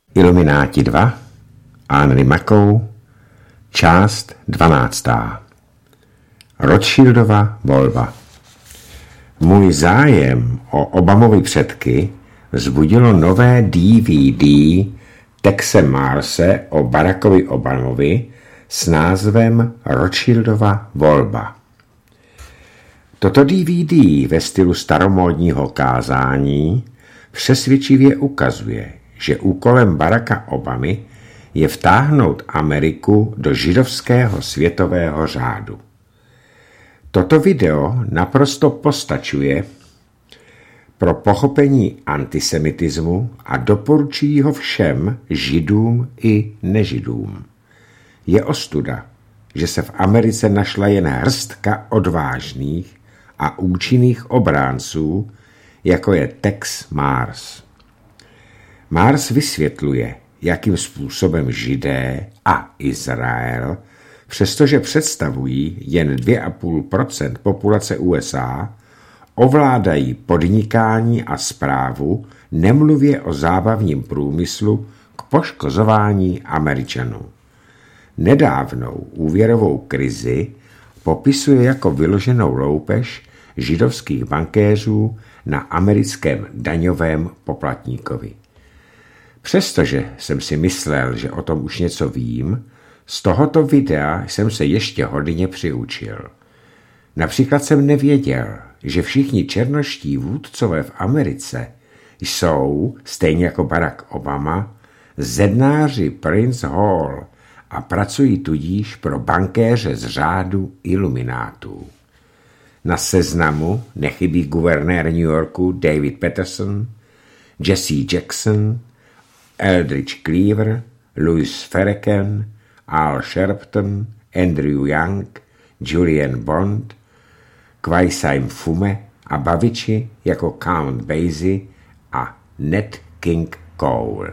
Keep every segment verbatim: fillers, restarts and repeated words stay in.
Ilumináti dva, Henry Makou, část dvanáctá. Rothschildova volba. Můj zájem o Obamovy předky vzbudilo nové D V D Texe Marse o Barackovi Obamovi s názvem Rothschildova volba. Toto D V D ve stylu staromódního kázání přesvědčivě ukazuje, že úkolem Baracka Obamy je vtáhnout Ameriku do židovského světového řádu. Toto video naprosto postačuje pro pochopení antisemitismu a doporučuji ho všem židům i nežidům. Je ostuda, že se v Americe našla jen hrstka odvážných a účinných obránců, jako je Tex Mars. Mars vysvětluje, jakým způsobem Židé a Izrael, přestože představují jen dvě a půl procenta populace U S A, ovládají podnikání a správu, nemluvě o zábavním průmyslu k poškozování Američanů. Nedávnou úvěrovou krizi popisuje jako vyloženou loupež židovských bankéřů na americkém daňovém poplatníkovi. Přestože jsem si myslel, že o tom už něco vím, z tohoto videa jsem se ještě hodně přiučil. Například jsem nevěděl, že všichni černoští vůdcové v Americe jsou, stejně jako Barack Obama, zednáři Prince Hall a pracují tudíž pro bankéře z řádu iluminátů. Na seznamu nechybí guvernér New Yorku David Peterson, Jesse Jackson, Eldridge Cleaver, Louis Farrakhan, Al Sharpton, Andrew Young, Julian Bond, Kwai Fume a baviči jako Count Basie a Nat King Cole.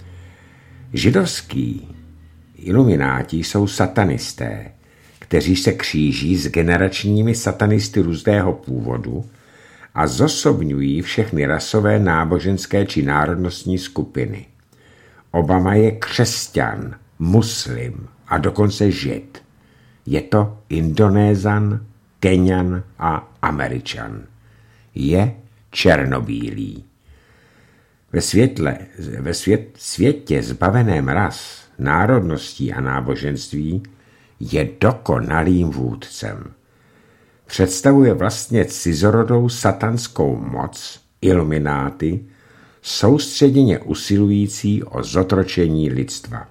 Židovský ilumináti jsou satanisté, kteří se kříží s generačními satanisty různého původu a zosobňují všechny rasové, náboženské či národnostní skupiny. Obama je křesťan, muslim a dokonce žid. Je to Indonézan, Keňan a Američan. Je černobílý. Ve, světle, ve svět, světě zbaveném ras, národností a náboženství je dokonalým vůdcem. Představuje vlastně cizorodou satanskou moc, ilumináty, soustředěně usilující o zotročení lidstva.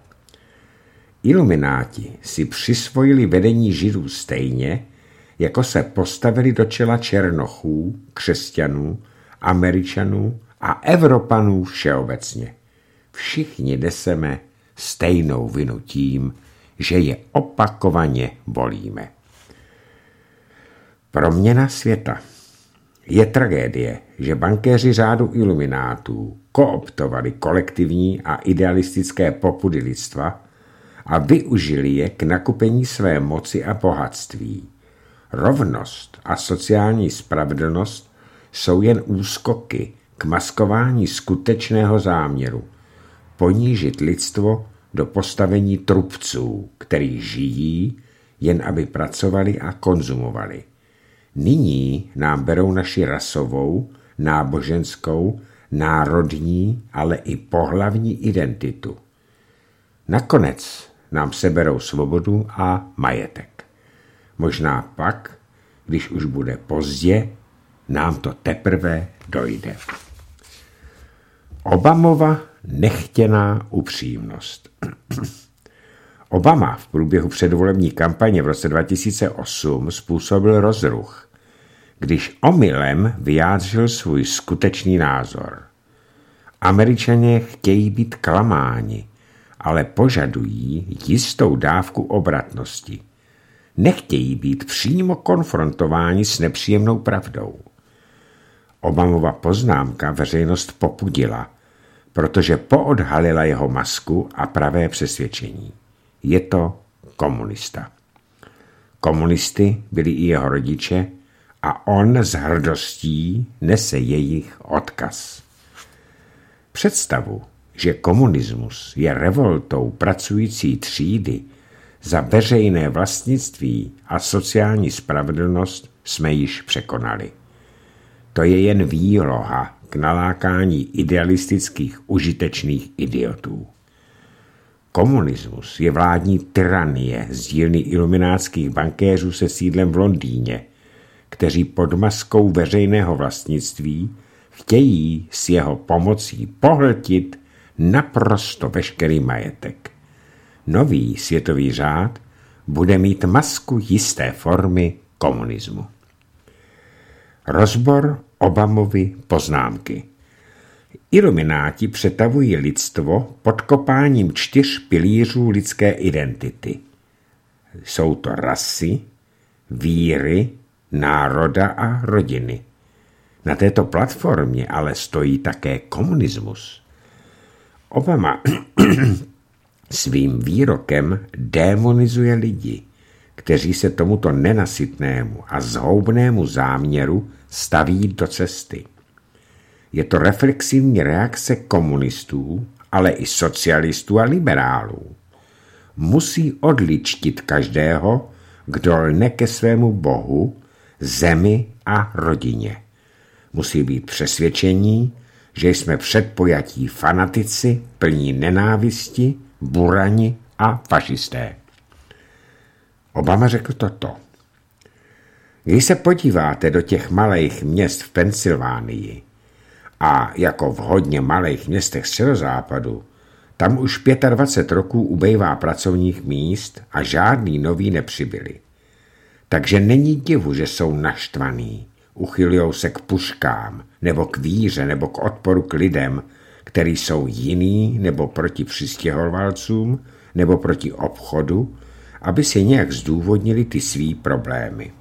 Ilumináti si přisvojili vedení židů stejně, jako se postavili do čela černochů, křesťanů, Američanů a Evropanů všeobecně. Všichni neseme stejnou vinu tím, že je opakovaně volíme. Proměna světa. Je tragédie, že bankéři řádu iluminátů kooptovali kolektivní a idealistické popudy lidstva a využili je k nakupení své moci a bohatství. Rovnost a sociální spravedlnost jsou jen úskoky k maskování skutečného záměru ponížit lidstvo do postavení trubců, který žijí, jen aby pracovali a konzumovali. Nyní nám berou naši rasovou, náboženskou, národní, ale i pohlavní identitu. Nakonec nám seberou svobodu a majetek. Možná pak, když už bude pozdě, nám to teprve dojde. Obamova nechtěná upřímnost. Obama v průběhu předvolební kampaně v roce dva tisíce osm způsobil rozruch, když omylem vyjádřil svůj skutečný názor. Američané chtějí být klamáni, ale požadují jistou dávku obratnosti. Nechtějí být přímo konfrontováni s nepříjemnou pravdou. Obamova poznámka veřejnost popudila, protože poodhalila jeho masku a pravé přesvědčení. Je to komunista. Komunisty byli i jeho rodiče a on s hrdostí nese jejich odkaz. Představu, že komunismus je revoltou pracující třídy za veřejné vlastnictví a sociální spravedlnost, jsme již překonali. To je jen výloha k nalákání idealistických užitečných idiotů. Komunismus je vládní tyranie z dílny iluminátských bankéřů se sídlem v Londýně, kteří pod maskou veřejného vlastnictví chtějí s jeho pomocí pohltit naprosto veškerý majetek. Nový světový řád bude mít masku jisté formy komunismu. Rozbor Obamovy poznámky. Ilumináti přetavují lidstvo podkopáním čtyř pilířů lidské identity. Jsou to rasy, víry, národa a rodiny. Na této platformě ale stojí také komunismus. Obama svým výrokem démonizuje lidi, kteří se tomuto nenasytnému a zhoubnému záměru staví do cesty. Je to reflexivní reakce komunistů, ale i socialistů a liberálů. Musí odličtit každého, kdo lne ke svému bohu, zemi a rodině. Musí být přesvědčení, že jsme předpojatí fanatici, plní nenávisti, burani a fašisté. Obama řekl toto. Když se podíváte do těch malých měst v Pensylvánii a jako v hodně malých městech středozápadu, tam už dvacet pět roků ubejvá pracovních míst a žádný nový nepřibyli. Takže není divu, že jsou naštvaní, uchylujou se k puškám, nebo k víře, nebo k odporu k lidem, který jsou jiný, nebo proti přistěhovalcům, nebo proti obchodu, aby si nějak zdůvodnili ty svý problémy.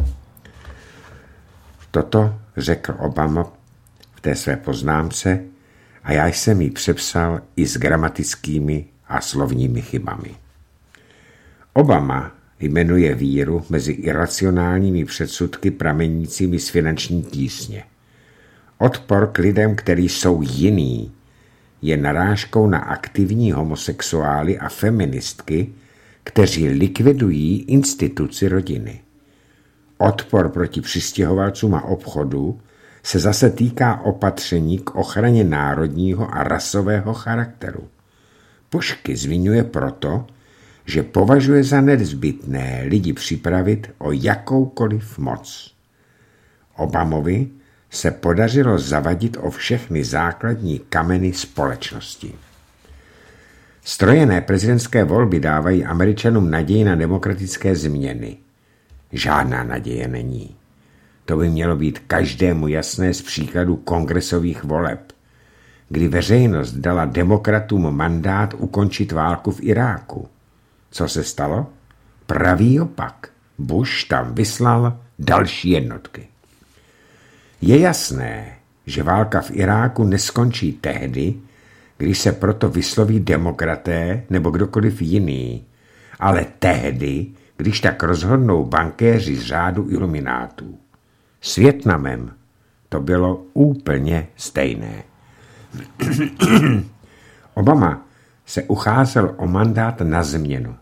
Toto řekl Obama v té své poznámce a já jsem ji přepsal i s gramatickými a slovními chybami. Obama jmenuje víru mezi iracionálními předsudky pramenícími z finanční tísně. Odpor k lidem, kteří jsou jiný, je narážkou na aktivní homosexuály a feministky, kteří likvidují instituci rodiny. Odpor proti přistěhovalcům a obchodu se zase týká opatření k ochraně národního a rasového charakteru. Pušky zmiňuje proto, že považuje za nezbytné lidi připravit o jakoukoliv moc. Obamovi se podařilo zavadit o všechny základní kameny společnosti. Strojené prezidentské volby dávají Američanům naději na demokratické změny. Žádná naděje není. To by mělo být každému jasné z příkladu kongresových voleb, kdy veřejnost dala demokratům mandát ukončit válku v Iráku. Co se stalo? Pravý opak. Bush tam vyslal další jednotky. Je jasné, že válka v Iráku neskončí tehdy, když se proto vysloví demokraté nebo kdokoliv jiný, ale tehdy, když tak rozhodnou bankéři z řádu iluminátů. S Vietnamem to bylo úplně stejné. Obama se ucházel o mandát na změnu.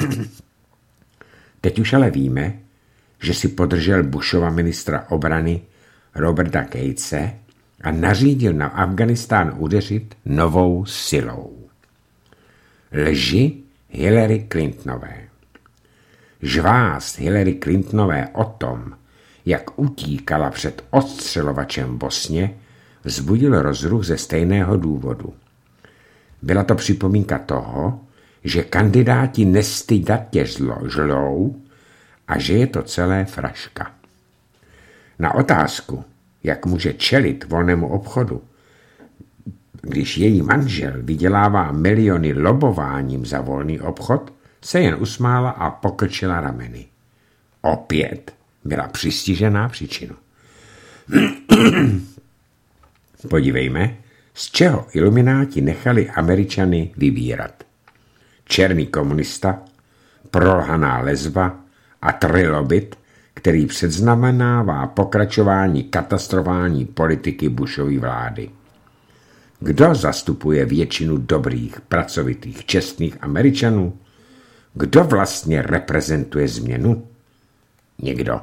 Teď už ale víme, že si podržel Bushova ministra obrany Roberta Gatese a nařídil na Afganistán udeřit novou silou. Lži Hillary Clintonové. Žvást Hillary Clintonové o tom, jak utíkala před odstřelovačem v Bosně, vzbudil rozruch ze stejného důvodu. Byla to připomínka toho, že kandidáti nestydatě žlou a že je to celé fraška. Na otázku, jak může čelit volnému obchodu, když její manžel vydělává miliony lobováním za volný obchod, se jen usmála a pokrčila rameny. Opět byla přistižená příčinu. Podívejme, z čeho ilumináti nechali Američany vybírat. Černý komunista, prolhaná lesba a trilobit, který předznamenává pokračování katastrofální politiky Bushovy vlády. Kdo zastupuje většinu dobrých, pracovitých, čestných Američanů? Kdo vlastně reprezentuje změnu? Nikdo.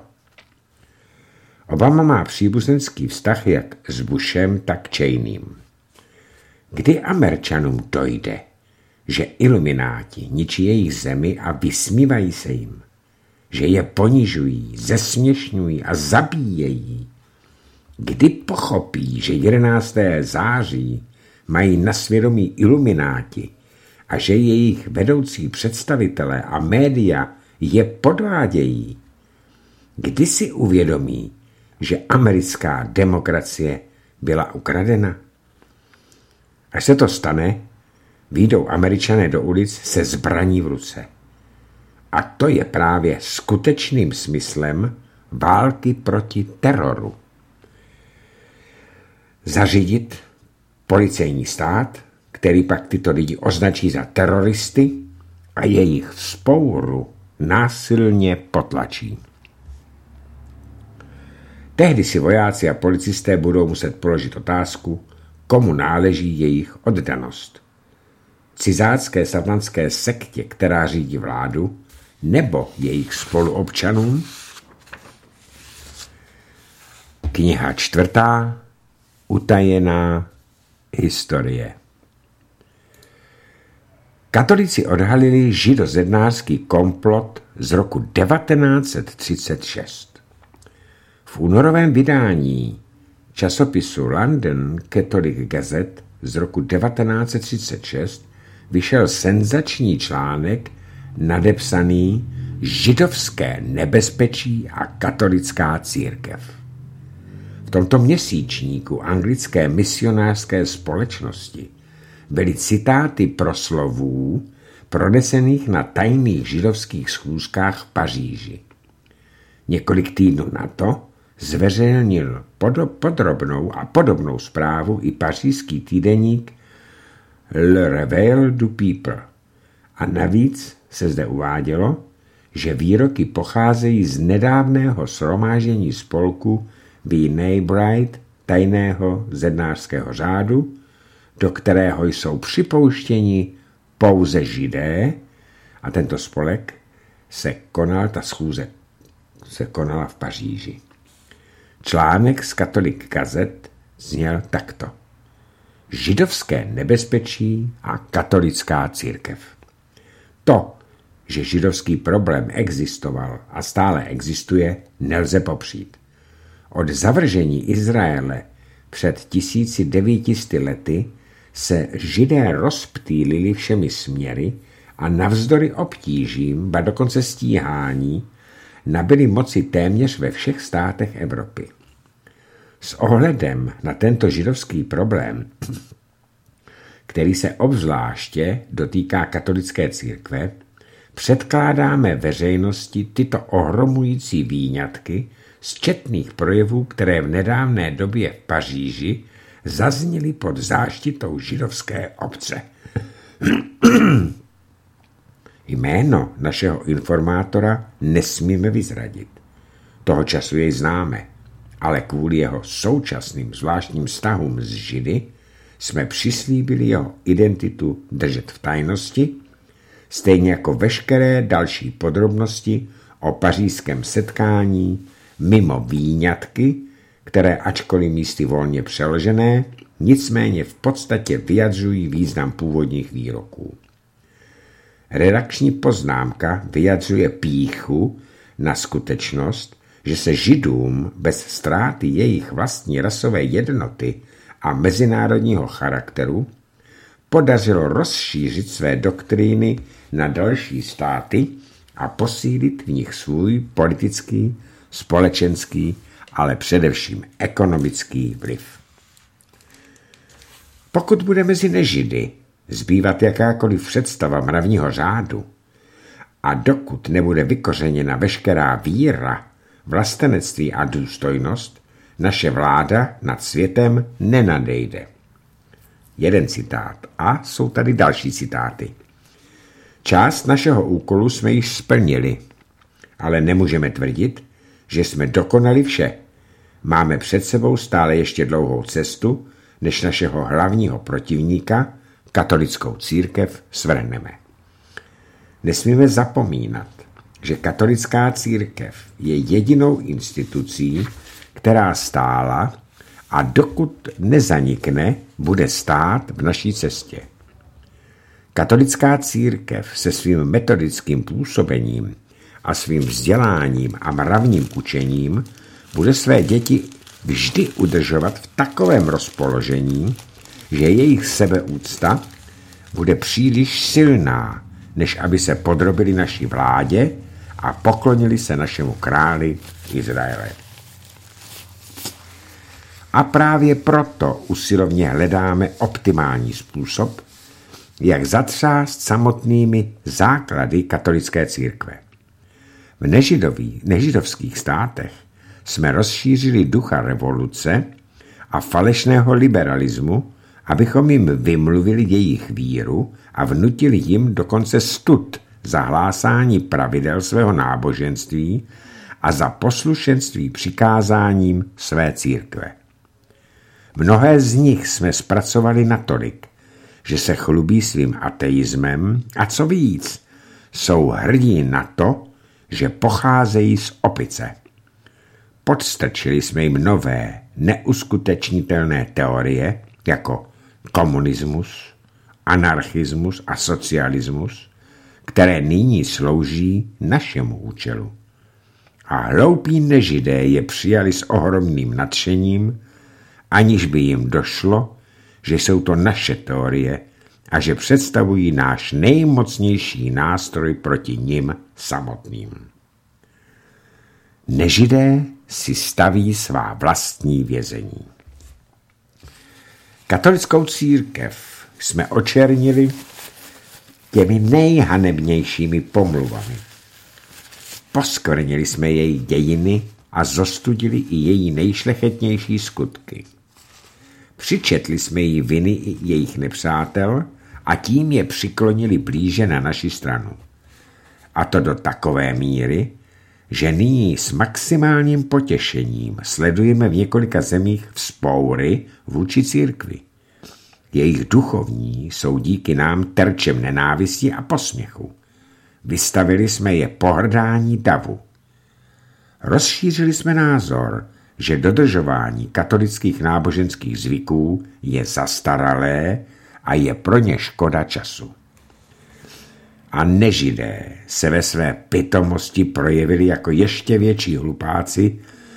Obama má příbuzenský vztah jak s Bushem, tak Cheneym. Kdy Američanům dojde, že ilumináti ničí jejich zemi a vysmívají se jim, že je ponižují, zesměšňují a zabíjejí? Kdy pochopí, že jedenáctého září mají na svědomí ilumináti a že jejich vedoucí představitelé a média je podvádějí? Kdy si uvědomí, že americká demokracie byla ukradena? Až se to stane, vyjdou Američané do ulic se zbraní v ruce. A to je právě skutečným smyslem války proti teroru. Zařídit policejní stát, který pak tyto lidi označí za teroristy a jejich vzpouru násilně potlačí. Tehdy si vojáci a policisté budou muset položit otázku, komu náleží jejich oddanost. Cizácké satanské sektě, která řídí vládu, nebo jejich spoluobčanům? Kniha čtvrtá. Utajená historie. Katolíci odhalili židozednářský komplot z roku devatenáct set třicet šest. V únorovém vydání časopisu London Catholic Gazette z roku devatenáct set třicet šest vyšel senzační článek nadepsaný Židovské nebezpečí a katolická církev. V tomto měsíčníku anglické misionářské společnosti byly citáty proslovů pronesených na tajných židovských schůzkách v Paříži. Několik týdnů na to zveřejnil podrobnou a podobnou zprávu i pařížský týdeník Le Réveil du Peuple. A navíc se zde uvádělo, že výroky pocházejí z nedávného shromáždění spolku Be Neighbright, tajného zednářského řádu, do kterého jsou připouštěni pouze židé, a tento spolek se konal, ta schůze se konala v Paříži. Článek z Catholic Gazette zněl takto. Židovské nebezpečí a katolická církev. To, že židovský problém existoval a stále existuje, nelze popřít. Od zavržení Izraele před tisíci devěti sty lety se židé rozptýlili všemi směry a navzdory obtížím, ba dokonce stíhání, nabyli moci téměř ve všech státech Evropy. S ohledem na tento židovský problém, který se obzvláště dotýká katolické církve, předkládáme veřejnosti tyto ohromující výňatky z četných projevů, které v nedávné době v Paříži zazněly pod záštitou židovské obce. Jméno našeho informátora nesmíme vyzradit. Toho času jej známe, ale kvůli jeho současným zvláštním vztahům s Židy jsme přislíbili jeho identitu držet v tajnosti, stejně jako veškeré další podrobnosti o pařížském setkání mimo výňatky, které ačkoliv místy volně přeložené, nicméně v podstatě vyjadřují význam původních výroků. Redakční poznámka vyjadřuje pýchu na skutečnost, že se Židům bez ztráty jejich vlastní rasové jednoty a mezinárodního charakteru podařilo rozšířit své doktríny na další státy a posílit v nich svůj politický, společenský, ale především ekonomický vliv. Pokud bude mezi nežidy zbývat jakákoliv představa mravního řádu a dokud nebude vykořeněna veškerá víra, vlastenectví a důstojnost, naše vláda nad světem nenadejde. Jeden citát a jsou tady další citáty. Část našeho úkolu jsme již splnili, ale nemůžeme tvrdit, že jsme dokonali vše. Máme před sebou stále ještě dlouhou cestu, než našeho hlavního protivníka, katolickou církev, svrhneme. Nesmíme zapomínat, že katolická církev je jedinou institucí, která stála a dokud nezanikne, bude stát v naší cestě. Katolická církev se svým metodickým působením a svým vzděláním a mravním učením bude své děti vždy udržovat v takovém rozpoložení, že jejich sebeúcta bude příliš silná, než aby se podrobili naší vládě a poklonili se našemu králi Izraele. A právě proto usilovně hledáme optimální způsob, jak zatřást samotnými základy katolické církve. V nežidový, nežidovských státech jsme rozšířili ducha revoluce a falešného liberalismu, abychom jim vymluvili jejich víru a vnutili jim dokonce stud za hlásání pravidel svého náboženství a za poslušenství přikázáním své církve. Mnohé z nich jsme zpracovali natolik, že se chlubí svým ateismem a co víc, jsou hrdí na to, že pocházejí z opice. Podstrčili jsme jim nové, neuskutečnitelné teorie, jako komunismus, anarchismus a socialismus, které nyní slouží našemu účelu. A hloupí nežidé je přijali s ohromným nadšením, aniž by jim došlo, že jsou to naše teorie a že představují náš nejmocnější nástroj proti nim samotným. Nežidé si staví svá vlastní vězení. Katolickou církev jsme očernili těmi nejhanebnějšími pomluvami. Poskvrnili jsme její dějiny a zostudili i její nejšlechetnější skutky. Přičetli jsme jí viny i jejich nepřátel a tím je přiklonili blíže na naši stranu. A to do takové míry, že nyní s maximálním potěšením sledujeme v několika zemích vzpoury vůči církvi. Jejich duchovní jsou díky nám terčem nenávisti a posměchu. Vystavili jsme je pohrdání davu. Rozšířili jsme názor, že dodržování katolických náboženských zvyků je zastaralé a je pro ně škoda času. A nežidé se ve své pitomosti projevili jako ještě větší hlupáci,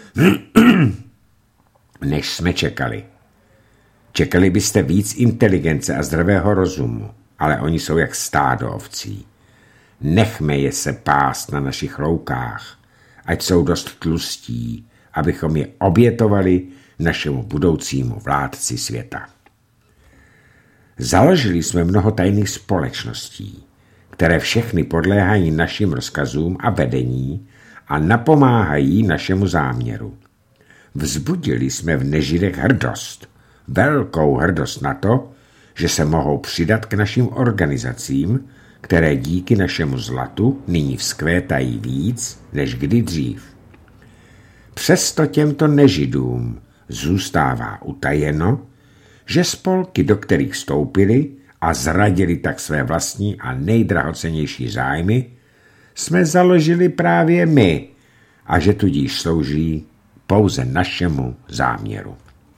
než jsme čekali. Čekali byste víc inteligence a zdravého rozumu, ale oni jsou jak stádo ovcí. Nechme je se pást na našich loukách, ať jsou dost tlustí, abychom je obětovali našemu budoucímu vládci světa. Založili jsme mnoho tajných společností, které všechny podléhají našim rozkazům a vedení a napomáhají našemu záměru. Vzbudili jsme v nežidech hrdost, velkou hrdost na to, že se mohou přidat k našim organizacím, které díky našemu zlatu nyní vzkvétají víc než kdy dřív. Přesto těmto nežidům zůstává utajeno, že spolky, do kterých vstoupili a zradili tak své vlastní a nejdrahocennější zájmy, jsme založili právě my a že tudíž slouží pouze našemu záměru.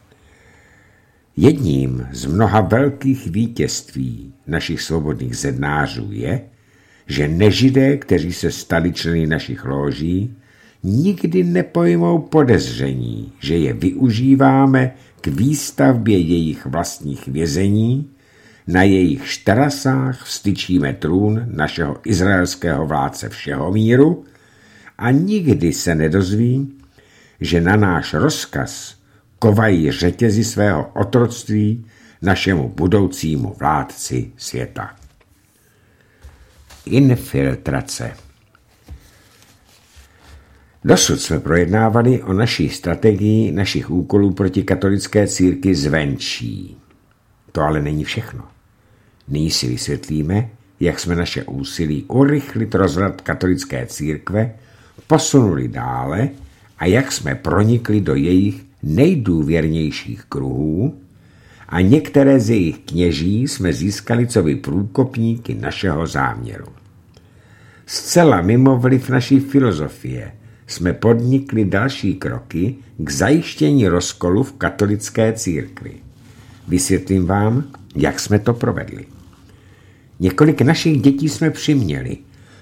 Jedním z mnoha velkých vítězství našich svobodných zednářů je, že nežidé, kteří se stali členy našich lóží, nikdy nepojmou podezření, že je využíváme k výstavbě jejich vlastních vězení, na jejich štrasách vstyčíme trůn našeho izraelského vládce všeho míru a nikdy se nedozví, že na náš rozkaz kovají řetězy svého otroctví našemu budoucímu vládci světa. Infiltrace. Dosud jsme projednávali o naší strategii našich úkolů proti katolické církvi zvenčí. To ale není všechno. Nyní si vysvětlíme, jak jsme naše úsilí urychlit rozvrat katolické církve posunuli dále a jak jsme pronikli do jejich nejdůvěrnějších kruhů a některé z jejich kněží jsme získali coby průkopníky našeho záměru. Zcela mimo vliv naší filozofie jsme podnikli další kroky k zajištění rozkolu v katolické církvi. Vysvětlím vám, jak jsme to provedli. Několik našich dětí jsme přiměli,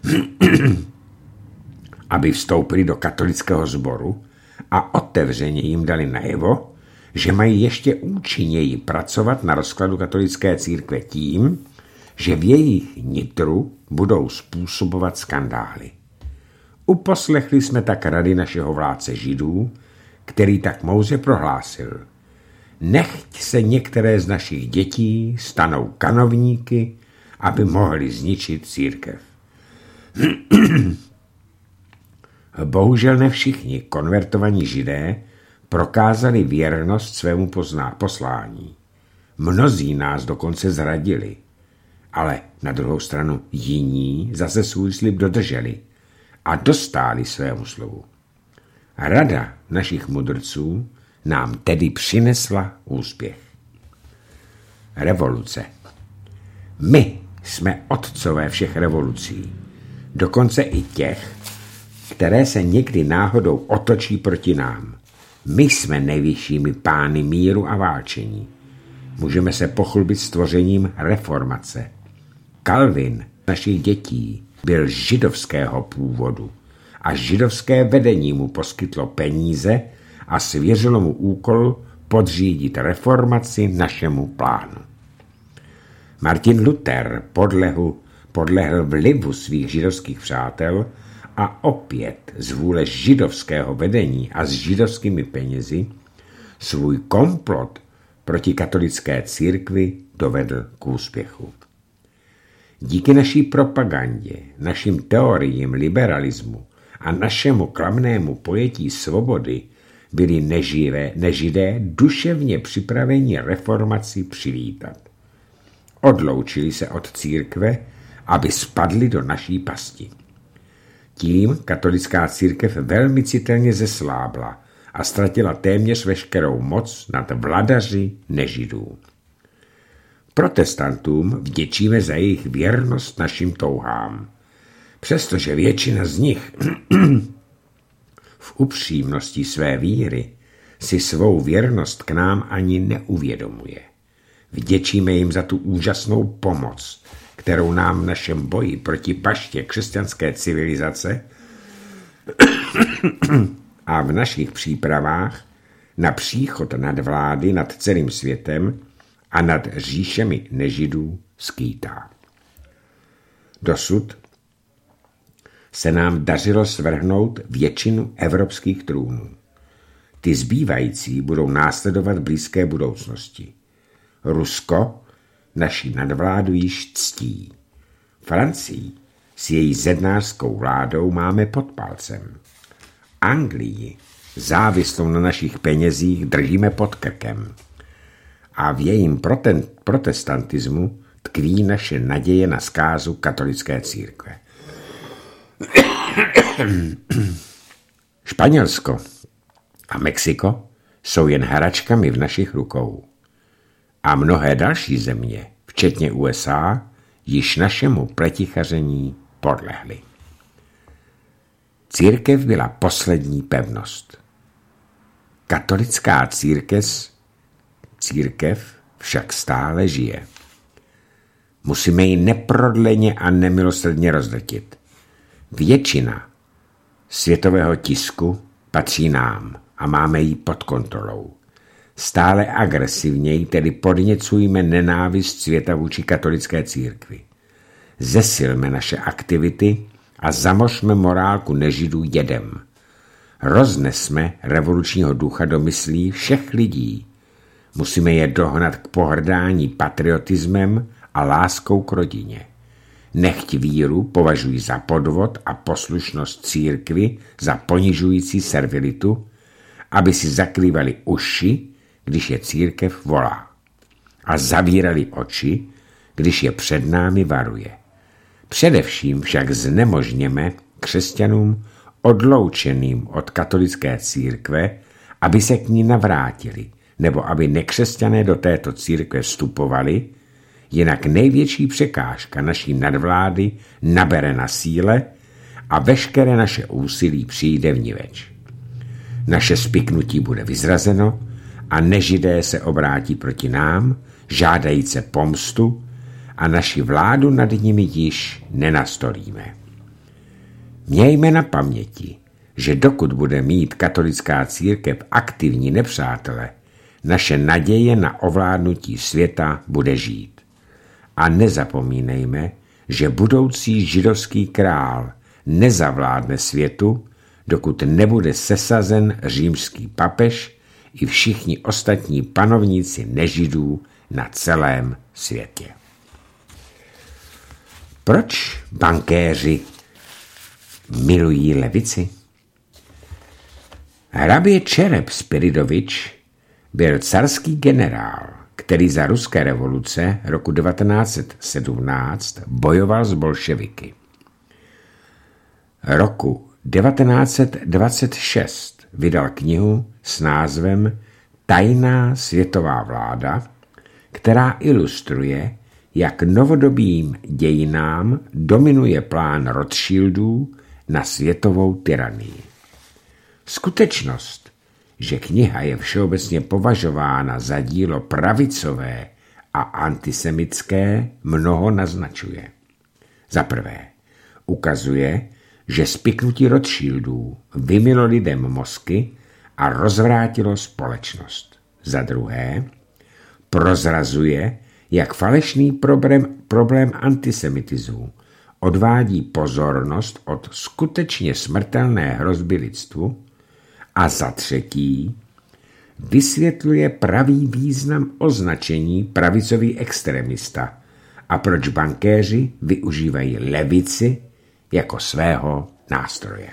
aby vstoupili do katolického sboru a otevřeně jim dali najevo, že mají ještě účinněji pracovat na rozkladu katolické církve tím, že v jejich nitru budou způsobovat skandály. Uposlechli jsme tak rady našeho vládce Židů, který tak moudře prohlásil: nechť se některé z našich dětí stanou kanovníky, aby mohli zničit církev. Bohužel ne všichni konvertovaní Židé prokázali věrnost svému pozná, poslání. Mnozí nás dokonce zradili, ale na druhou stranu jiní zase svůj slib dodrželi a dostáli svému slovu. Rada našich mudrců nám tedy přinesla úspěch. Revoluce. My jsme otcové všech revolucí, dokonce i těch, které se někdy náhodou otočí proti nám. My jsme nejvyššími pány míru a válčení. Můžeme se pochlubit stvořením reformace. Calvin našich dětí byl židovského původu a židovské vedení mu poskytlo peníze a svěřilo mu úkol podřídit reformaci našemu plánu. Martin Luther podlehl, podlehl vlivu svých židovských přátel a opět z vůle židovského vedení a s židovskými penězi svůj komplot proti katolické církvi dovedl k úspěchu. Díky naší propagandě, našim teoriím liberalismu a našemu klamnému pojetí svobody byli neživé, nežidé duševně připraveni reformaci přivítat. Odloučili se od církve, aby spadli do naší pasti. Tím katolická církev velmi citelně zeslábla a ztratila téměř veškerou moc nad vladaři nežidů. Protestantům vděčíme za jejich věrnost našim touhám, přestože většina z nich v upřímnosti své víry si svou věrnost k nám ani neuvědomuje. Vděčíme jim za tu úžasnou pomoc, kterou nám v našem boji proti paště křesťanské civilizace a v našich přípravách na příchod nadvlády nad celým světem a nad říšemi nežidů skýtá. Dosud se nám dařilo svrhnout většinu evropských trůnů. Ty zbývající budou následovat v blízké budoucnosti. Rusko naši nadvládu již ctí. Francii s její zednářskou vládou máme pod palcem. Anglii, závislou na našich penězích, držíme pod krkem. A v jejím protestantismu tkví naše naděje na zkázu katolické církve. Španělsko a Mexiko jsou jen hračkami v našich rukou. A mnohé další země, včetně U S A, již našemu pletichaření podlehly. Církev byla poslední pevnost. Katolická církev, církev však stále žije. Musíme ji neprodleně a nemilosrdně rozdrtit. Většina světového tisku patří nám a máme ji pod kontrolou. Stále agresivněji tedy podněcujme nenávist světa vůči katolické církvi. Zesilme naše aktivity a zamořme morálku nežidů jedem. Roznesme revolučního ducha do myslí všech lidí. Musíme je dohnat k pohrdání patriotismem a láskou k rodině. Nechť víru považují za podvod a poslušnost církvi za ponižující servilitu, aby si zakrývali uši, když je církev volá, a zavírali oči, když je před námi varuje. Především však znemožněme křesťanům odloučeným od katolické církve, aby se k ní navrátili, nebo aby nekřesťané do této církve vstupovali, jinak největší překážka naší nadvlády nabere na síle a veškeré naše úsilí přijde vniveč. Naše spiknutí bude vyzrazeno a nežidé se obrátí proti nám, žádajíce pomstu, a naši vládu nad nimi již nenastolíme. Mějme na paměti, že dokud bude mít katolická církev aktivní nepřátele, naše naděje na ovládnutí světa bude žít. A nezapomínejme, že budoucí židovský král nezavládne světu, dokud nebude sesazen římský papež i všichni ostatní panovníci nežidů na celém světě. Proč bankéři milují levici? Hrabě Čerep Spiridovič byl carský generál, který za ruské revoluce roku devatenáct set sedmnáct bojoval s bolševiky. Roku devatenáct set dvacet šest vydal knihu s názvem Tajná světová vláda, která ilustruje, jak novodobým dějinám dominuje plán Rothschildů na světovou tyranii. Skutečnost, že kniha je všeobecně považována za dílo pravicové a antisemitské, mnoho naznačuje. Za prvé, ukazuje, že spiknutí Rothschildů vymylo lidem mozky a rozvrátilo společnost. Za druhé, prozrazuje, jak falešný problém, problém antisemitismu odvádí pozornost od skutečně smrtelné hrozby lidstvu. A za třetí, vysvětluje pravý význam označení pravicový extremista a proč bankéři využívají levici jako svého nástroje.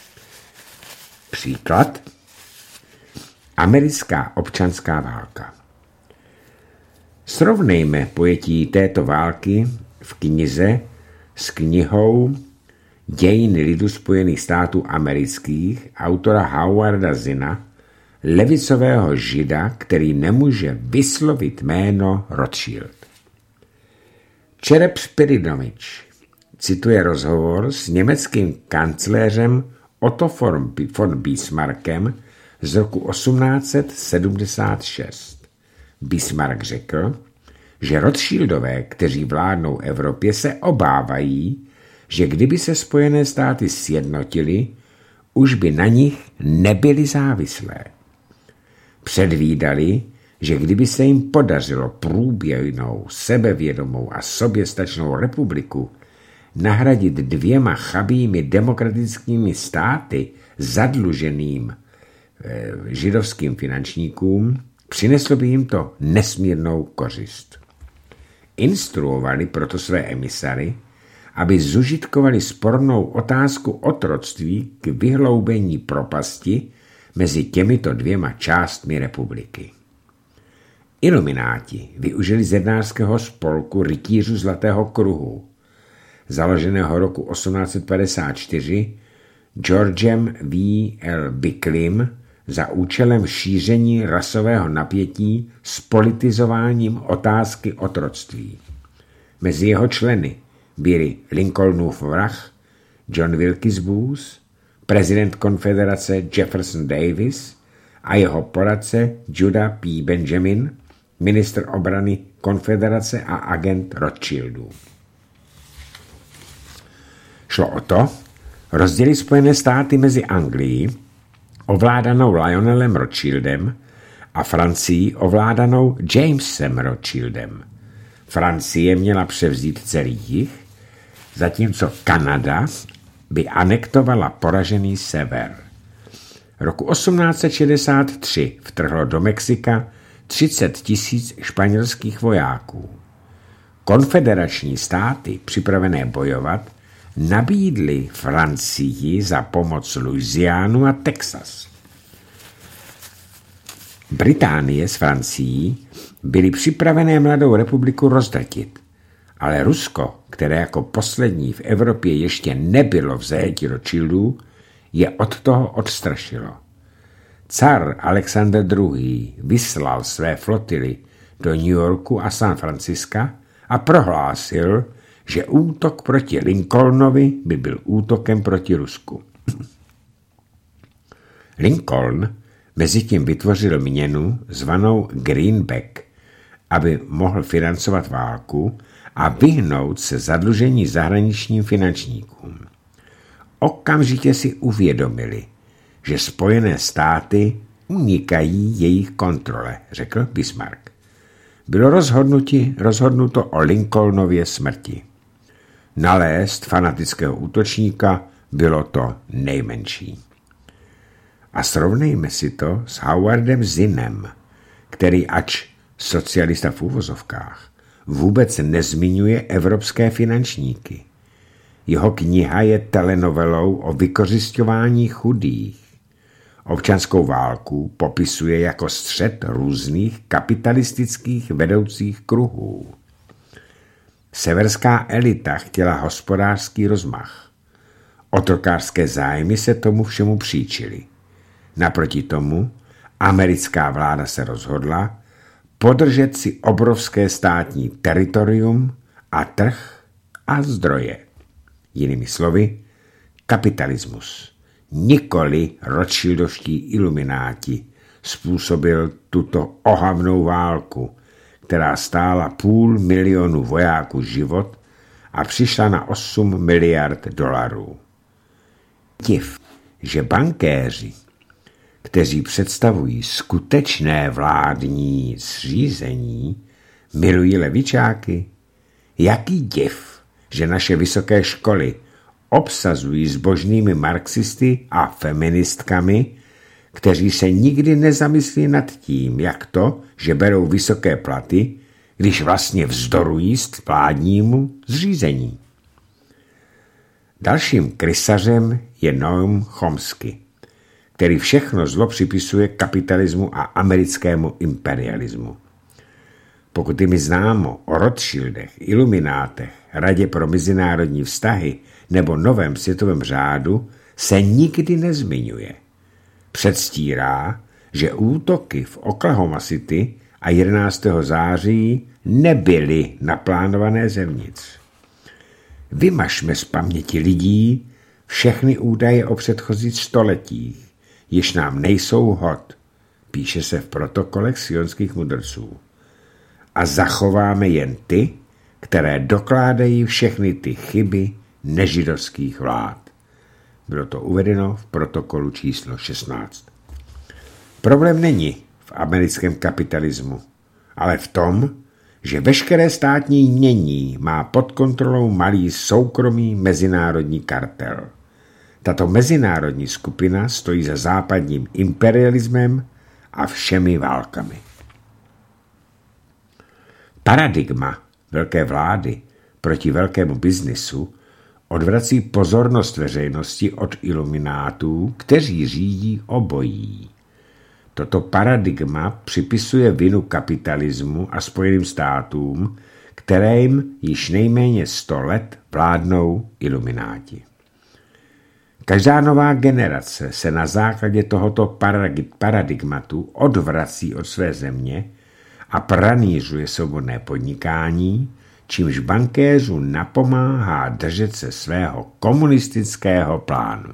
Příklad. Americká občanská válka. Srovnejme pojetí této války v knize s knihou Dějiny lidu Spojených států amerických autora Howarda Zinna, levicového žida, který nemůže vyslovit jméno Rothschild. Čerep Spiridovič cituje rozhovor s německým kancléřem Otto von Bismarckem z roku osmnáct set sedmdesát šest. Bismarck řekl, že Rothschildové, kteří vládnou Evropě, se obávají, že kdyby se Spojené státy sjednotily, už by na nich nebyly závislé. Předvídali, že kdyby se jim podařilo průběžnou, sebevědomou a soběstačnou republiku nahradit dvěma chabými demokratickými státy zadluženým eh, židovským finančníkům, přineslo by jim to nesmírnou kořist. Instruovali proto své emisary, aby zužitkovali spornou otázku otroctví k vyhloubení propasti mezi těmito dvěma částmi republiky. Ilumináti využili zednářského spolku rytířů Zlatého kruhu, založeného roku osmnáct set padesát čtyři Georgem V. L. Bicklym za účelem šíření rasového napětí s politizováním otázky otroctví. Mezi jeho členy byli Lincolnův vrah John Wilkes Booth, prezident konfederace Jefferson Davis a jeho poradce Judah P. Benjamin, ministr obrany konfederace a agent Rothschildů. Šlo o to rozdělit Spojené státy mezi Anglií, ovládanou Lionelem Rothschildem, a Francii, ovládanou Jamesem Rothschildem. Francie měla převzít celý jih, zatímco Kanada by anektovala poražený sever. Roku osmnáct set šedesát tři vtrhlo do Mexika třicet tisíc španělských vojáků. Konfederační státy, připravené bojovat, nabídly Francii za pomoc Louisianu a Texas. Británie s Francií byly připravené mladou republiku rozdrtit, ale Rusko, které jako poslední v Evropě ještě nebylo v zajetí Rothschildů, je od toho odstrašilo. Car Alexander druhý. vyslal své flotily do New Yorku a San Franciska a prohlásil, že útok proti Lincolnovi by byl útokem proti Rusku. Lincoln mezitím vytvořil měnu zvanou Greenback, aby mohl financovat válku a vyhnout se zadlužení zahraničním finančníkům. Okamžitě si uvědomili, že Spojené státy unikají jejich kontrole, řekl Bismarck. Bylo rozhodnuti, rozhodnuto o Lincolnově smrti. Nalézt fanatického útočníka bylo to nejmenší. A srovnejme si to s Howardem Zinnem, který ač socialista v úvozovkách vůbec nezmiňuje evropské finančníky. Jeho kniha je telenovelou o vykořisťování chudých. Občanskou válku popisuje jako střet různých kapitalistických vedoucích kruhů. Severská elita chtěla hospodářský rozmach. Otrokářské zájmy se tomu všemu příčily. Naproti tomu americká vláda se rozhodla podržet si obrovské státní teritorium a trh a zdroje. Jinými slovy, kapitalismus, nikoli Rothschildovští ilumináti, způsobil tuto ohavnou válku, která stála půl milionu vojáků život a přišla na osm miliard dolarů. Div, že bankéři, kteří představují skutečné vládní zřízení, milují levičáky. Jaký div, že naše vysoké školy obsazují zbožnými marxisty a feministkami, kteří se nikdy nezamyslí nad tím, jak to, že berou vysoké platy, když vlastně vzdorují vládnímu zřízení. Dalším krysařem je Noam Chomsky, který všechno zlo připisuje kapitalismu a americkému imperialismu. Pokud je mi známo o Rothschildech, iluminátech, Radě pro mezinárodní vztahy nebo novém světovém řádu, se nikdy nezmiňuje. Předstírá, že útoky v Oklahoma City a jedenáctého září nebyly naplánované zevnitř. Vymažme z paměti lidí všechny údaje o předchozích stoletích, jež nám nejsou hod, píše se v protokolech sionských mudrců. A zachováme jen ty, které dokládají všechny ty chyby nežidovských vlád. Bylo to uvedeno v protokolu číslo šestnáct. Problém není v americkém kapitalismu, ale v tom, že veškeré státní jmění má pod kontrolou malý soukromý mezinárodní kartel. Tato mezinárodní skupina stojí za západním imperialismem a všemi válkami. Paradigma velké vlády proti velkému biznisu odvrací pozornost veřejnosti od iluminátů, kteří řídí obojí. Toto paradigma připisuje vinu kapitalismu a Spojeným státům, kterým již nejméně sto let vládnou ilumináti. Každá nová generace se na základě tohoto paradigmatu odvrací od své země a pranířuje svobodné podnikání, čímž bankéřům napomáhá držet se svého komunistického plánu.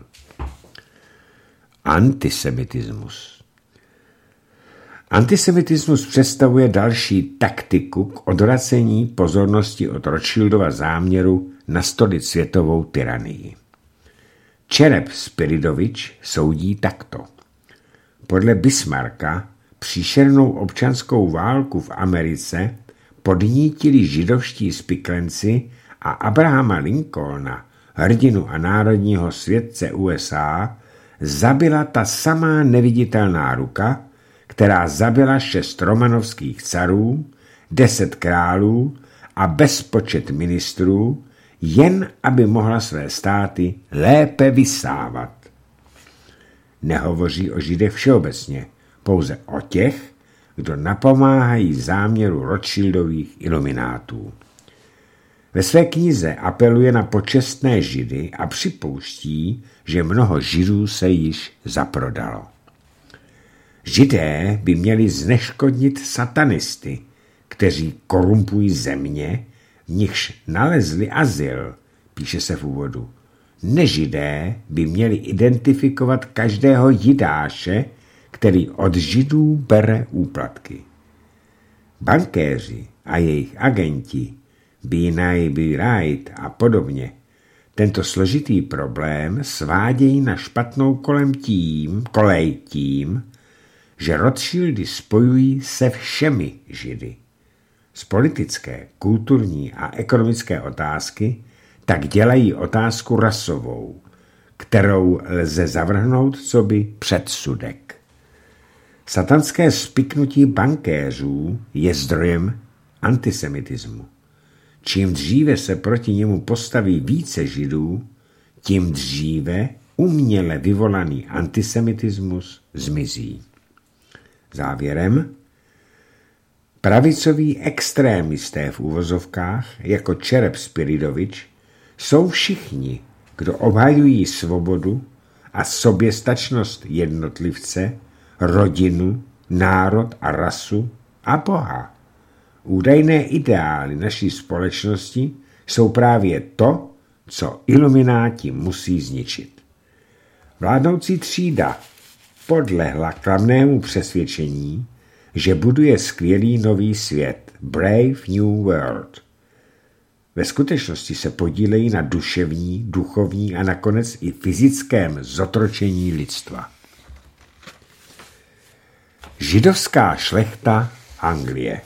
Antisemitismus. Antisemitismus představuje další taktiku k odvracení pozornosti od Rothschildova záměru nastolit světovou tyranii. Čerep Spiridovič soudí takto. Podle Bismarcka příšernou občanskou válku v Americe podnítili židovští spiklenci a Abrahama Lincolna, hrdinu a národního světce U S A, zabila ta samá neviditelná ruka, která zabila šest romanovských carů, deset králů a bezpočet ministrů, jen aby mohla své státy lépe vysávat. Nehovoří o Židech všeobecně, pouze o těch, kdo napomáhají záměru Rothschildových iluminátů. Ve své knize apeluje na počestné Židy a připouští, že mnoho Židů se již zaprodalo. Židé by měli zneškodnit satanisty, kteří korumpují země, v nichž nalezli azyl, píše se v úvodu. Nežidé by měli identifikovat každého jidáše, který od Židů bere úplatky. Bankéři a jejich agenti, Be Nye, Be Right a podobně, tento složitý problém svádějí na špatnou kolem tím, kolej tím, že Rothschildy spojují se všemi Židy. Z politické, kulturní a ekonomické otázky tak dělají otázku rasovou, kterou lze zavrhnout coby předsudek. Satanské spiknutí bankéřů je zdrojem antisemitismu. Čím dříve se proti němu postaví více Židů, tím dříve uměle vyvolaný antisemitismus zmizí. Závěrem, pravicoví extrémisté v uvozovkách, jako Čerep Spiridovič, jsou všichni, kdo obhajují svobodu a soběstačnost jednotlivce, rodinu, národ a rasu a Boha. Údajné ideály naší společnosti jsou právě to, co ilumináti musí zničit. Vládnoucí třída podlehla klamnému přesvědčení, že buduje skvělý nový svět, Brave New World. Ve skutečnosti se podílejí na duševní, duchovní a nakonec i fyzickém zotročení lidstva. Židovská šlechta Anglie.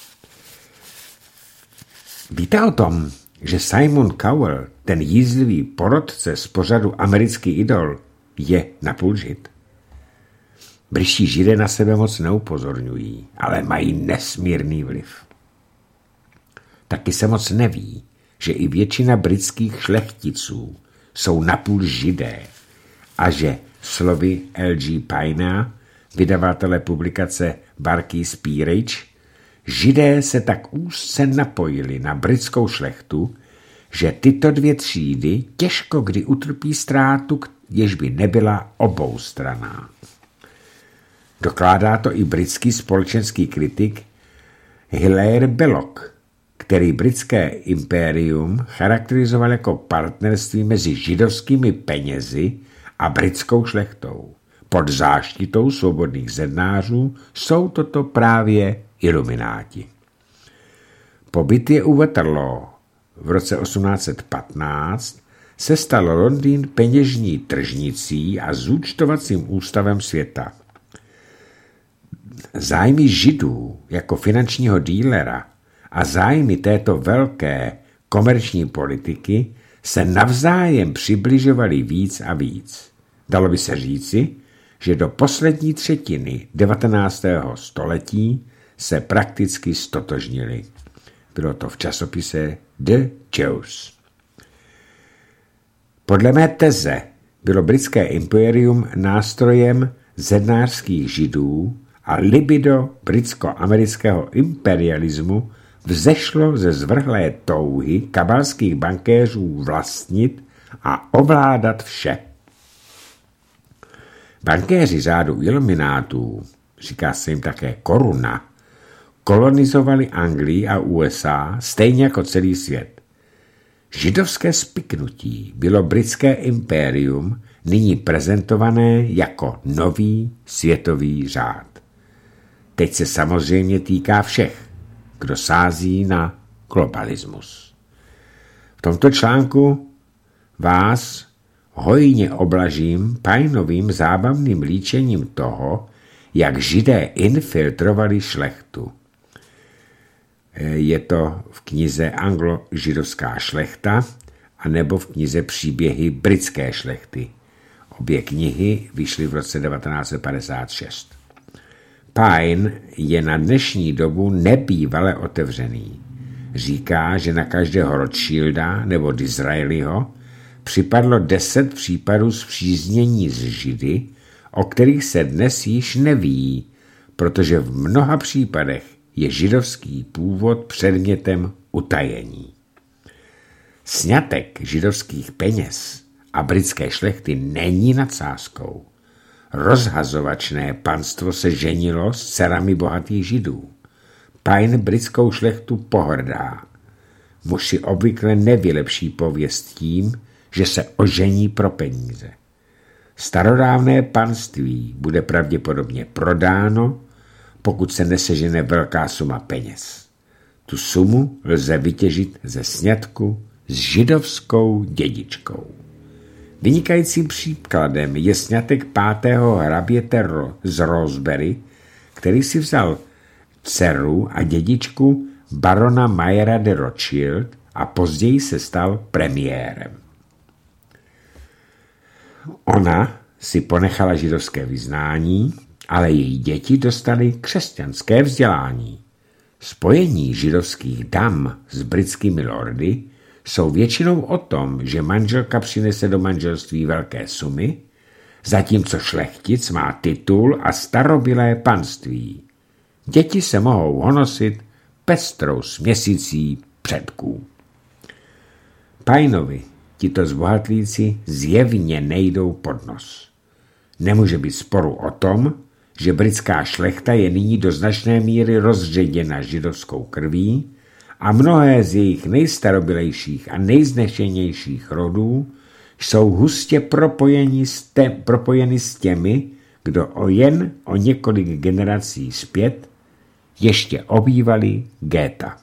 Víte o tom, že Simon Cowell, ten jízlivý porodce z pořadu Americký idol, je napůl Žid? Britští Židé na sebe moc neupozorňují, ale mají nesmírný vliv. Taky se moc neví, že i většina britských šlechticů jsou napůl Židé a že slovy L G Payna, vydavatele publikace Barkey's Peerage, Židé se tak úzce napojili na britskou šlechtu, že tyto dvě třídy těžko kdy utrpí ztrátu, jež by nebyla oboustranná. Dokládá to i britský společenský kritik Hilaire Belloc, který britské impérium charakterizoval jako partnerství mezi židovskými penězi a britskou šlechtou. Pod záštitou svobodných zednářů jsou toto právě ilumináti. Po bitvě u Waterloo v roce osmnáct set patnáct se stal Londýn peněžní tržnicí a zúčtovacím ústavem světa. Zájmy Židů jako finančního dílera a zájmy této velké komerční politiky se navzájem přibližovaly víc a víc. Dalo by se říci, že do poslední třetiny devatenáctého století se prakticky stotožnili. Bylo to v časopise The Jews. Podle mé teze bylo britské impérium nástrojem zednářských Židů a libido britsko-amerického imperialismu vzešlo ze zvrhlé touhy kabalských bankéřů vlastnit a ovládat vše. Bankéři řádu iluminátů, říká se jim také koruna, kolonizovali Anglii a U S A stejně jako celý svět. Židovské spiknutí bylo britské impérium nyní prezentované jako nový světový řád. Teď se samozřejmě týká všech, kdo sází na globalismus. V tomto článku vás hojně oblažím Paynovým zábavným líčením toho, jak Židé infiltrovali šlechtu. Je to v knize Anglo-židovská šlechta anebo v knize Příběhy britské šlechty. Obě knihy vyšly v roce devatenáct set padesát šest. Payne je na dnešní dobu nebývale otevřený. Říká, že na každého Rothschilda nebo Disraeliho připadlo deset případů spříznění s Židy, o kterých se dnes již neví, protože v mnoha případech je židovský původ předmětem utajení. Sňatek židovských peněz a britské šlechty není nadsázkou. rozhazovačné panstvo se ženilo s dcerami bohatých židů. Pine britskou šlechtu pohrdá. Muž si obvykle nevylepší pověst tím, že se ožení pro peníze. Starodávné panství bude pravděpodobně prodáno, pokud se nesežene velká suma peněz. Tu sumu lze vytěžit ze sňatku s židovskou dědičkou. Vynikajícím příkladem je sňatek pátého hraběte z Rosebery, který si vzal dceru a dědičku barona Mayera de Rothschild a později se stal premiérem. Ona si ponechala židovské vyznání, ale její děti dostaly křesťanské vzdělání. Spojení židovských dam s britskými lordy jsou většinou o tom, že manželka přinese do manželství velké sumy, zatímco šlechtic má titul a starobylé panství. Děti se mohou honosit pestrou směsicí předků. Pineovi tito zbohatlíci zjevně nejdou pod nos. Nemůže být sporu o tom, že britská šlechta je nyní do značné míry rozředěna židovskou krví a mnohé z jejich nejstarobylejších a nejznešenějších rodů jsou hustě propojeni s, te, propojeni s těmi, kdo o jen o několik generací zpět ještě obývali géta.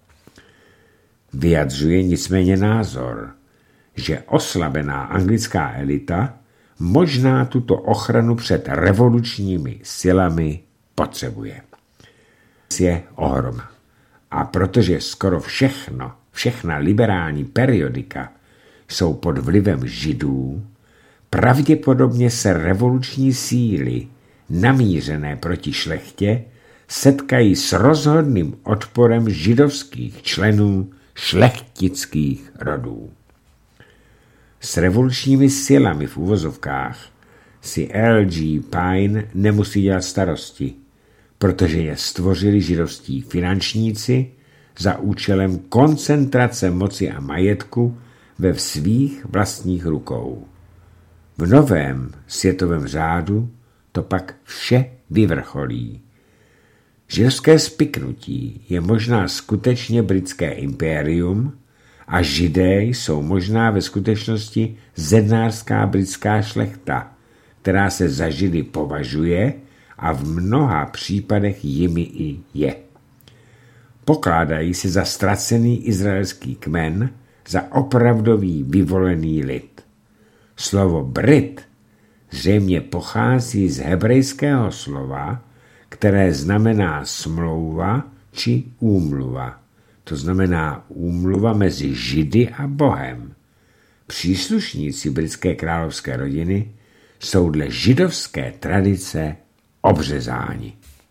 Vyjadřuje nicméně názor, že oslabená anglická elita možná tuto ochranu před revolučními silami potřebuje. Je ohrom. A protože skoro všechno, všechna liberální periodika jsou pod vlivem židů, pravděpodobně se revoluční síly namířené proti šlechtě setkají s rozhodným odporem židovských členů šlechtických rodů. S revolučními silami v uvozovkách si L G Pine nemusí dělat starosti, protože je stvořili židovští finančníci za účelem koncentrace moci a majetku ve svých vlastních rukou. V novém světovém řádu to pak vše vyvrcholí. Židovské spiknutí je možná skutečně britské impérium a židé jsou možná ve skutečnosti zednářská britská šlechta, která se za židy považuje a v mnoha případech jimi i je. Pokládají se za ztracený izraelský kmen, za opravdový vyvolený lid. Slovo Brit zřejmě pochází z hebrejského slova, které znamená smlouva či úmluva. To znamená úmluva mezi Židy a Bohem. Příslušníci britské královské rodiny jsou dle židovské tradice obřezáni.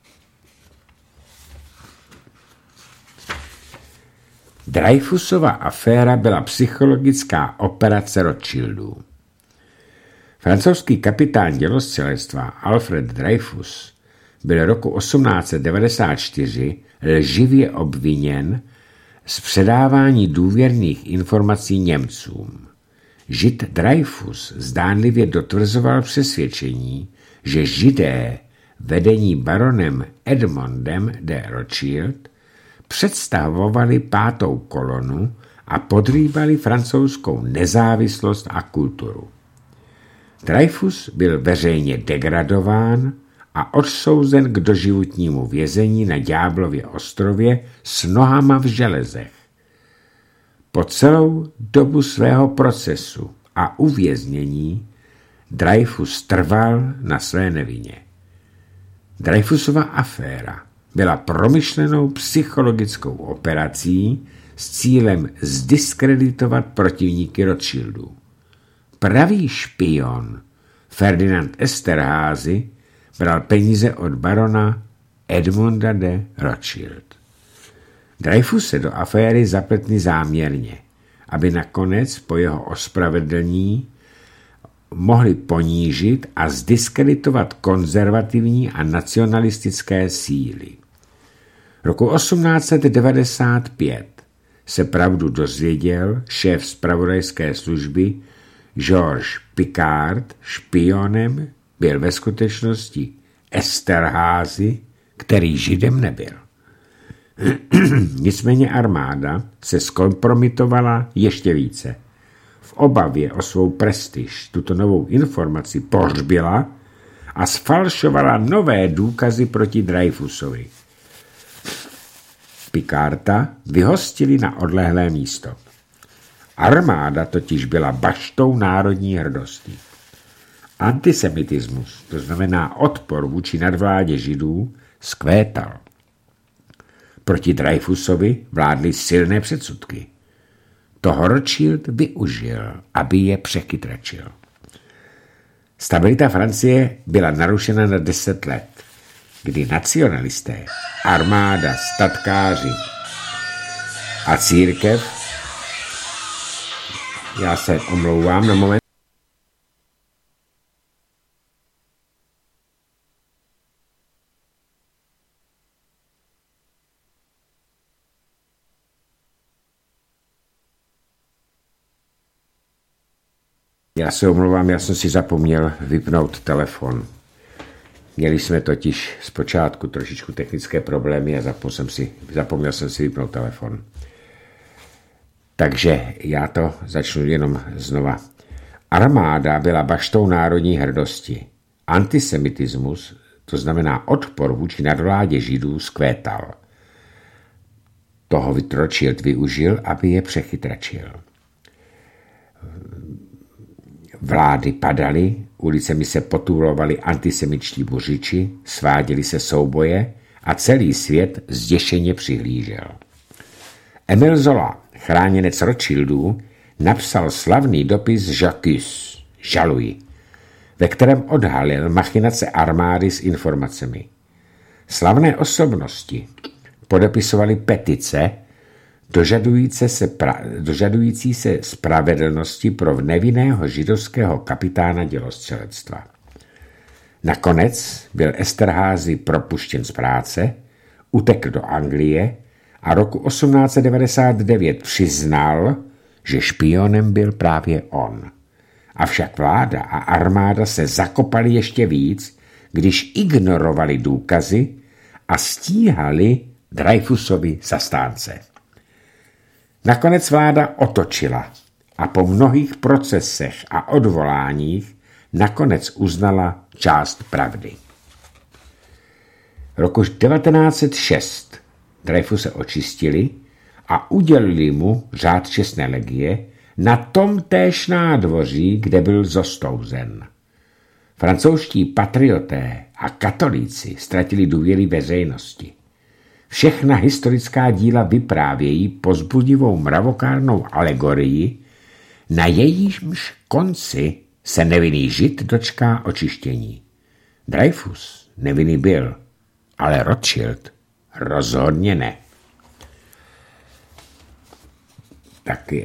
Dreyfusova aféra byla psychologická operace Rothschildů. Francouzský kapitán dělostřelectva Alfred Dreyfus byl roku osmnáct set devadesát čtyři lživě obviněn z předávání důvěrných informací Němcům. Žid Dreyfus zdánlivě dotvrzoval přesvědčení, že Židé, vedení baronem Edmondem de Rothschild, představovali pátou kolonu a podrývali francouzskou nezávislost a kulturu. Dreyfus byl veřejně degradován a odsouzen k doživotnímu vězení na Ďáblově ostrově s nohama v železech. Po celou dobu svého procesu a uvěznění Dreyfus trval na své nevině. Dreyfusova aféra byla promyšlenou psychologickou operací s cílem zdiskreditovat protivníky Rothschildů. Pravý špion Ferdinand Esterházy bral peníze od barona Edmunda de Rothschild. Dreyfus se do aféry zapletl záměrně, aby nakonec po jeho ospravedlnění mohli ponížit a zdiskreditovat konzervativní a nacionalistické síly. Roku osmnáct set devadesát pět se pravdu dozvěděl šéf zpravodajské služby Georges Picquart špionem byl ve skutečnosti Esterházy, který Židem nebyl. Nicméně armáda se zkompromitovala ještě více. V obavě o svou prestiž tuto novou informaci pohřbila a sfalšovala nové důkazy proti Dreyfusovi. Picarta vyhostili na odlehlé místo. Armáda totiž byla baštou národní hrdosti. Antisemitismus, to znamená odpor vůči nadvládě Židů, zkvétal. Proti Dreyfusovi vládly silné předsudky. Toho Rothschild využil, aby je přechytračil. Stabilita Francie byla narušena na deset let, kdy nacionalisté, armáda, statkáři a církev, já se omlouvám na moment, Já se omlouvám, já jsem si zapomněl vypnout telefon. Měli jsme totiž zpočátku trošičku technické problémy a zapomněl jsem si, zapomněl jsem si vypnout telefon. Takže já to začnu jenom znova. Armáda byla baštou národní hrdosti. Antisemitismus, to znamená odpor vůči nadvládě Židů, zkvétal. Toho Rothschild využil, aby je přechytračil. Vlády padaly, ulicemi se potulovali antisemičtí buřiči, sváděly se souboje a celý svět zděšeně přihlížel. Emile Zola, chráněnec Rothschildů, napsal slavný dopis J'accuse, žaluji, ve kterém odhalil machinace armády s informacemi. Slavné osobnosti podepisovali petice, Dožadující se, pra, dožadující se spravedlnosti pro nevinného židovského kapitána dělostřelectva. Nakonec byl Esterházy propuštěn z práce, utekl do Anglie a roku osmnáct set devadesát devět přiznal, že špionem byl právě on. Avšak vláda a armáda se zakopali ještě víc, když ignorovali důkazy a stíhali Dreyfusovi zastánce. Nakonec vláda otočila a po mnohých procesech a odvoláních nakonec uznala část pravdy. Roku devatenáct set šest Dreyfuse očistili a udělili mu řád čestné legie na tom též nádvoří, kde byl zostouzen. Francouzští patrioté a katolíci ztratili důvěry veřejnosti. Všechna historická díla vyprávějí povzbudivou mravokárnou alegorii, na jejímž konci se nevinný Žid dočká očištění. Dreyfus nevinný byl, ale Rothschild rozhodně ne. Tak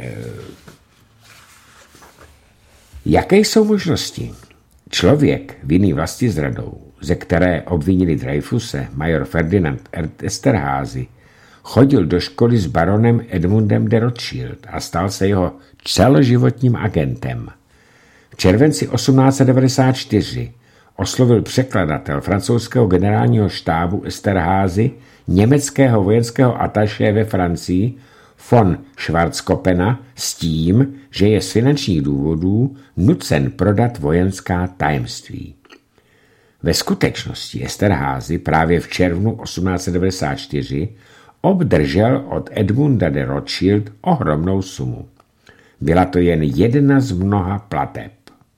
jaké jsou možnosti? Člověk vinný vlastizradou, ze které obvinili Dreyfuse, major Ferdinand Esterházy, chodil do školy s baronem Edmundem de Rothschild a stal se jeho celoživotním agentem. V červenci osmnáct set devadesát čtyři oslovil překladatel francouzského generálního štábu Esterházy německého vojenského ataše ve Francii von Schwarzkopena s tím, že je z finančních důvodů nucen prodat vojenská tajemství. Ve skutečnosti Esterházy právě v červnu osmnáct set devadesát čtyři obdržel od Edmunda de Rothschild ohromnou sumu. Byla to jen jedna z mnoha plateb.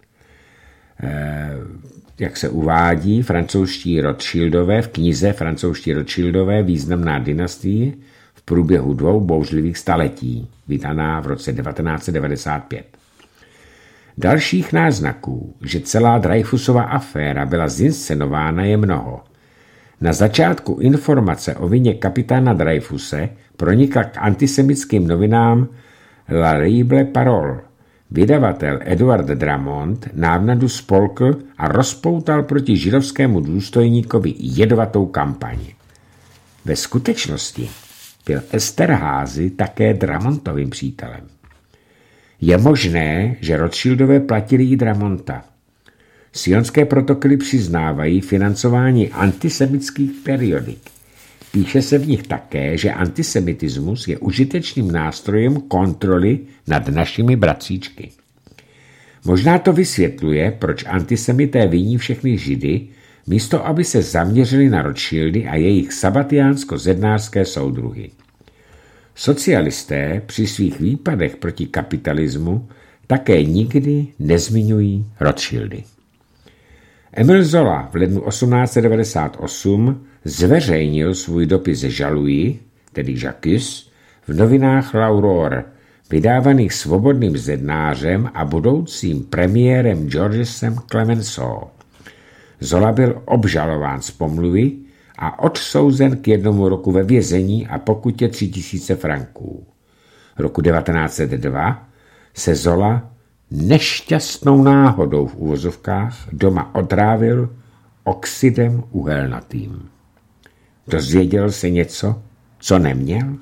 E, jak se uvádí, francouzští Rothschildové v knize Francouzští Rothschildové významná dynastie v průběhu dvou bouřlivých staletí, vydaná v roce devatenáct set devadesát pět. Dalších náznaků, že celá Dreyfusova aféra byla zinscenována, je mnoho. Na začátku informace o vině kapitána Dreyfuse pronikla k antisemickým novinám La Libre Parole. Vydavatel Edouard Dramont návnadu spolkl a rozpoutal proti židovskému důstojníkovi jedovatou kampaň. Ve skutečnosti byl Esterházy také Dramontovým přítelem. Je možné, že Rothschildové platili i Dramonta. Sionské protokoly přiznávají financování antisemických periodik. Píše se v nich také, že antisemitismus je užitečným nástrojem kontroly nad našimi bratříčky. Možná to vysvětluje, proč antisemité viní všechny Židy, místo aby se zaměřili na Rothschildy a jejich sabatiánsko-zednářské soudruhy. Socialisté při svých výpadech proti kapitalismu také nikdy nezmiňují Rothschildy. Emile Zola v lednu osmnáct set devadesát osm zveřejnil svůj dopis Žaluji, tedy J'accuse, v novinách L'Aurore, vydávaných svobodným zednářem a budoucím premiérem Georgesem Clemenceau. Zola byl obžalován z pomluvy a odsouzen k jednomu roku ve vězení a pokutě tři tisíce franků. Roku devatenáct set dva se Zola nešťastnou náhodou v uvozovkách doma otrávil oxidem uhelnatým. Dozvěděl se něco, co neměl?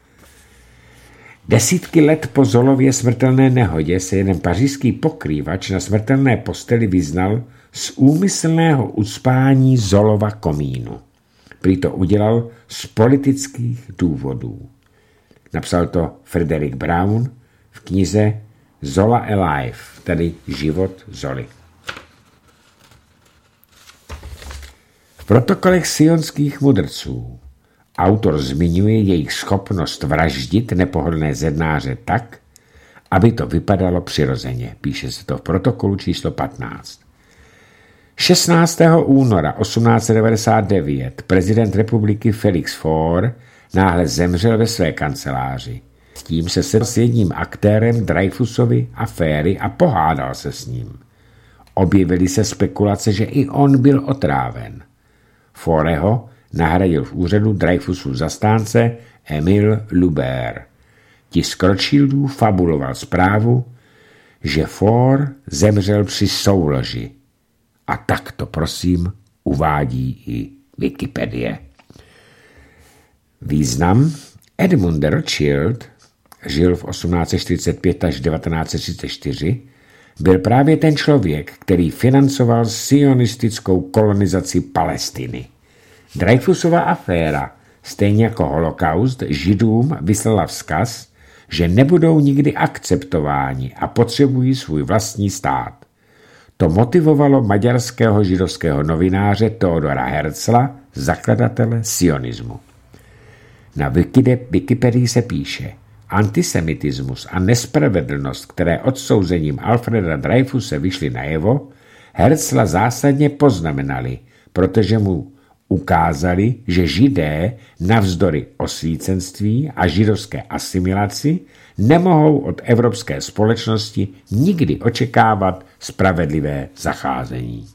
Desítky let po Zolově smrtelné nehodě se jeden pařížský pokrývač na smrtelné posteli vyznal z úmyslného ucpání Zolova komínu. Prý to udělal z politických důvodů. Napsal to Frederick Brown v knize Zola Alive, tedy Život Zoly. V protokolech sionských mudrců autor zmiňuje jejich schopnost vraždit nepohodlné zednáře tak, aby to vypadalo přirozeně. Píše se to v protokolu číslo patnáct. šestnáctého února osmnáct set devadesát devět prezident republiky Felix Faure náhle zemřel ve své kanceláři. S tím se sedl s jedním aktérem Dreyfusovy aféry a pohádal se s ním. Objevily se spekulace, že i on byl otráven. Faureho nahradil v úřadu Dreyfusův zastánce Emile Loubert. Tisk Rothschildů fabuloval zprávu, že Faure zemřel při souloži. A tak to, prosím, uvádí i Wikipedie. Význam. Edmund de Rothschild žil v osmnáct set čtyřicet pět až devatenáct set třicet čtyři, byl právě ten člověk, který financoval sionistickou kolonizaci Palestiny. Dreyfusova aféra, stejně jako holokaust, Židům vyslala vzkaz, že nebudou nikdy akceptováni a potřebují svůj vlastní stát. To motivovalo maďarského židovského novináře Theodora Herzla, zakladatele sionismu. Na Wikipedii se píše: antisemitismus a nespravedlnost, které odsouzením Alfreda Dreyfuse vyšly najevo, Herzla zásadně poznamenali, protože mu ukázali, že Židé navzdory osvícenství a židovské asimilaci nemohou od evropské společnosti nikdy očekávat spravedlivé zacházení.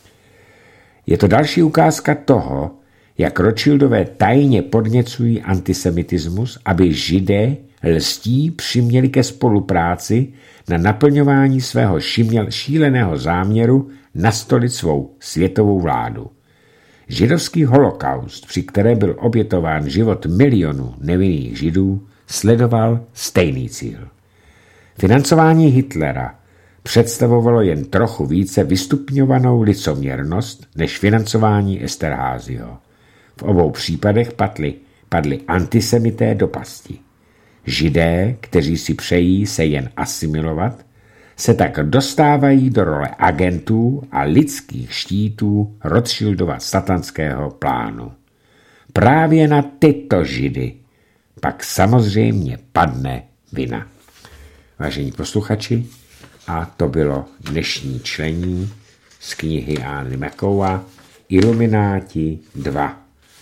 Je to další ukázka toho, jak Rothschildové tajně podněcují antisemitismus, aby Židé lstí přiměli ke spolupráci na naplňování svého šíleného záměru nastolit svou světovou vládu. Židovský holokaust, při které byl obětován život milionů nevinných Židů, sledoval stejný cíl. Financování Hitlera představovalo jen trochu více vystupňovanou licoměrnost než financování Esterházyho. V obou případech padli, padli antisemité do pasti. Židé, kteří si přejí se jen asimilovat, se tak dostávají do role agentů a lidských štítů Rothschildova satanského plánu. Právě na tyto Židy pak samozřejmě padne vina. Vážení posluchači, a to bylo dnešní čtení z knihy Anny McCowa Ilumináti dva.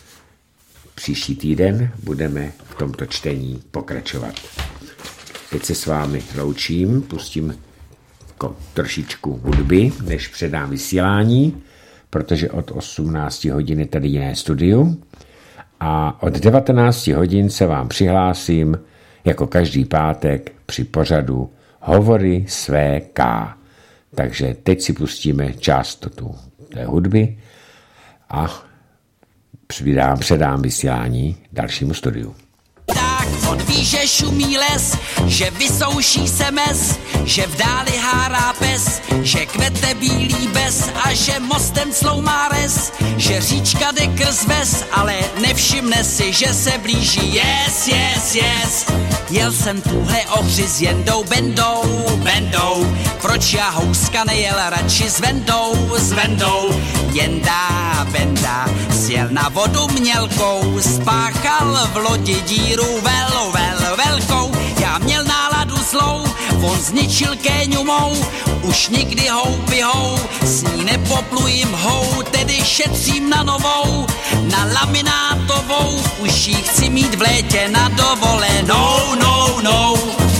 Příští týden budeme v tomto čtení pokračovat. Teď se s vámi loučím, pustím trošičku hudby, než předám vysílání, protože od osmnácti hodin je tady jiné studium a od devatenácti hodin se vám přihlásím jako každý pátek při pořadu Hovory své K. Takže teď si pustíme část tu té hudby a předám, předám vysílání dalšímu studiu. Tak. On ví, že šumí les, že vysouší se mes, že v dáli hárá pes, že kvete bílý bez a že mostem sloumá res, že říčka jde krz ves, ale nevšimne si, že se blíží. Yes, yes, yes. Jel jsem tuhle ohři s Jendou Bendou, Bendou. Proč já houska nejel radši s Vendou, s Vendou? Jenda Benda sjel na vodu mělkou, spáchal v lodi díru vel, vel, velkou. Já měl náladu zlou, on zničil kéňu mou, už nikdy houby hou, s ní nepoplujím hou, tedy šetřím na novou, na laminátovou, už ji chci mít v létě na dovolenou, no, no.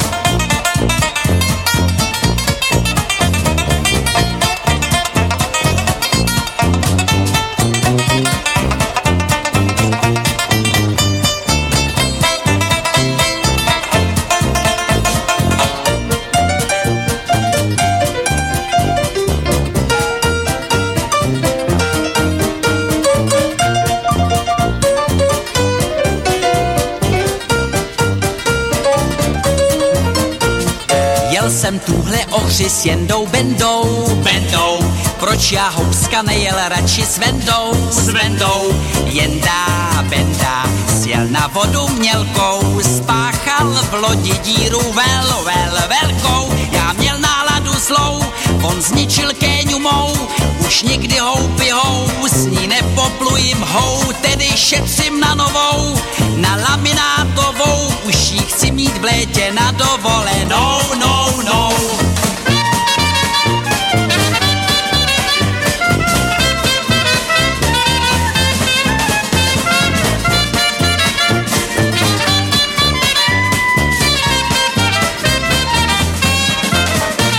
Jsem tuhle ohři s Jendou Bendou, Bendou. Proč já houska nejel radši s Vendou, s Vendou? Jenda Benda sjel na vodu mělkou, spáchal v lodi díru vel, vel, velkou. Já měl náladu zlou, on zničil kéňu mou, už nikdy houby hou, s ní nepoplujím hou, tedy šetřím na novou, na laminátovou, už ji chci mít v létě na dovole.